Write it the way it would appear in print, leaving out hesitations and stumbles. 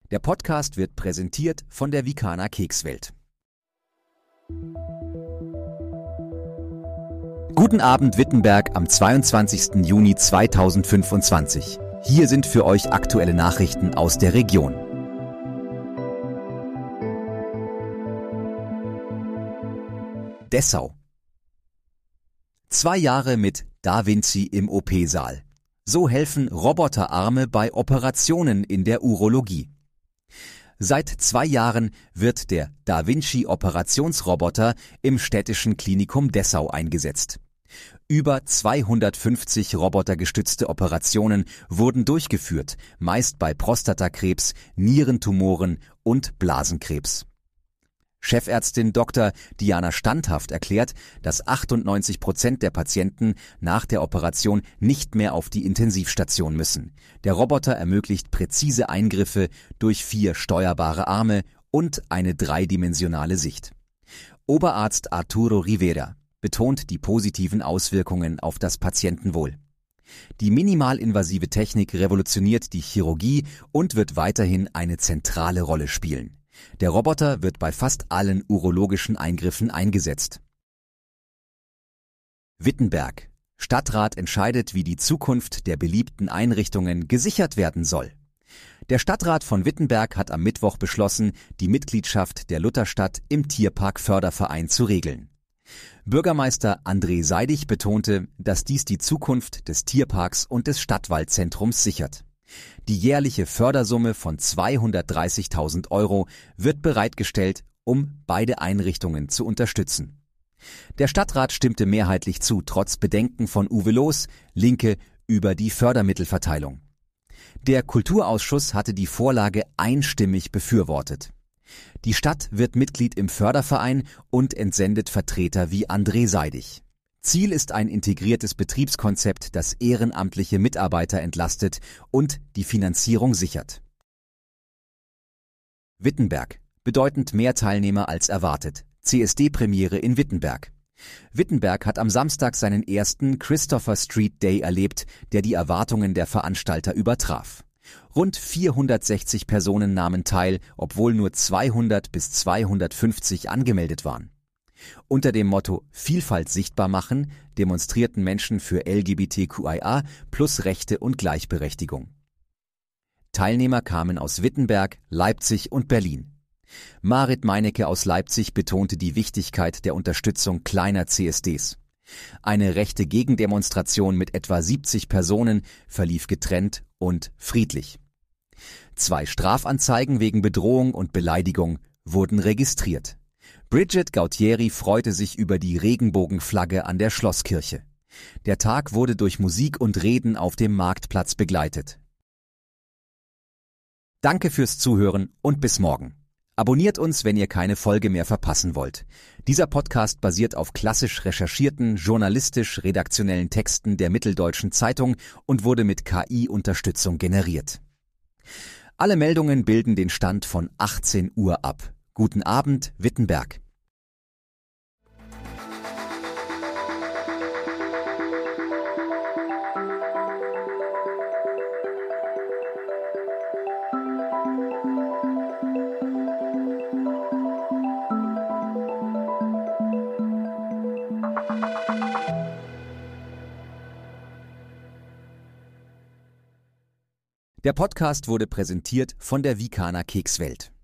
Der Podcast wird präsentiert von der Vikana Kekswelt. Guten Abend Wittenberg am 22. Juni 2025. Hier sind für euch aktuelle Nachrichten aus der Region. Dessau. 2 Jahre mit Da Vinci im OP-Saal. So helfen Roboterarme bei Operationen in der Urologie. Seit 2 Jahren wird der Da Vinci Operationsroboter im städtischen Klinikum Dessau eingesetzt. Über 250 robotergestützte Operationen wurden durchgeführt, meist bei Prostatakrebs, Nierentumoren und Blasenkrebs. Chefärztin Dr. Diana Standhaft erklärt, dass 98% der Patienten nach der Operation nicht mehr auf die Intensivstation müssen. Der Roboter ermöglicht präzise Eingriffe durch 4 steuerbare Arme und eine dreidimensionale Sicht. Oberarzt Arturo Rivera betont die positiven Auswirkungen auf das Patientenwohl. Die minimalinvasive Technik revolutioniert die Chirurgie und wird weiterhin eine zentrale Rolle spielen. Der Roboter wird bei fast allen urologischen Eingriffen eingesetzt. Wittenberg. Stadtrat entscheidet, wie die Zukunft der beliebten Einrichtungen gesichert werden soll. Der Stadtrat von Wittenberg hat am Mittwoch beschlossen, die Mitgliedschaft der Lutherstadt im Tierpark Förderverein zu regeln. Bürgermeister André Seidig betonte, dass dies die Zukunft des Tierparks und des Stadtwaldzentrums sichert. Die jährliche Fördersumme von 230.000 € wird bereitgestellt, um beide Einrichtungen zu unterstützen. Der Stadtrat stimmte mehrheitlich zu, trotz Bedenken von Uwe Loos, Linke, über die Fördermittelverteilung. Der Kulturausschuss hatte die Vorlage einstimmig befürwortet. Die Stadt wird Mitglied im Förderverein und entsendet Vertreter wie André Seidig. Ziel ist ein integriertes Betriebskonzept, das ehrenamtliche Mitarbeiter entlastet und die Finanzierung sichert. Wittenberg. Bedeutend mehr Teilnehmer als erwartet. CSD-Premiere in Wittenberg. Wittenberg hat am Samstag seinen ersten Christopher Street Day erlebt, der die Erwartungen der Veranstalter übertraf. Rund 460 Personen nahmen teil, obwohl nur 200 bis 250 angemeldet waren. Unter dem Motto Vielfalt sichtbar machen demonstrierten Menschen für LGBTQIA plus Rechte und Gleichberechtigung. Teilnehmer kamen aus Wittenberg, Leipzig und Berlin. Marit Meinecke aus Leipzig betonte die Wichtigkeit der Unterstützung kleiner CSDs. Eine rechte Gegendemonstration mit etwa 70 Personen verlief getrennt und friedlich. 2 Strafanzeigen wegen Bedrohung und Beleidigung wurden registriert. Bridget Gautieri freute sich über die Regenbogenflagge an der Schlosskirche. Der Tag wurde durch Musik und Reden auf dem Marktplatz begleitet. Danke fürs Zuhören und bis morgen. Abonniert uns, wenn ihr keine Folge mehr verpassen wollt. Dieser Podcast basiert auf klassisch recherchierten, journalistisch-redaktionellen Texten der Mitteldeutschen Zeitung und wurde mit KI-Unterstützung generiert. Alle Meldungen bilden den Stand von 18 Uhr ab. Guten Abend, Wittenberg. Der Podcast wurde präsentiert von der Vikana Kekswelt.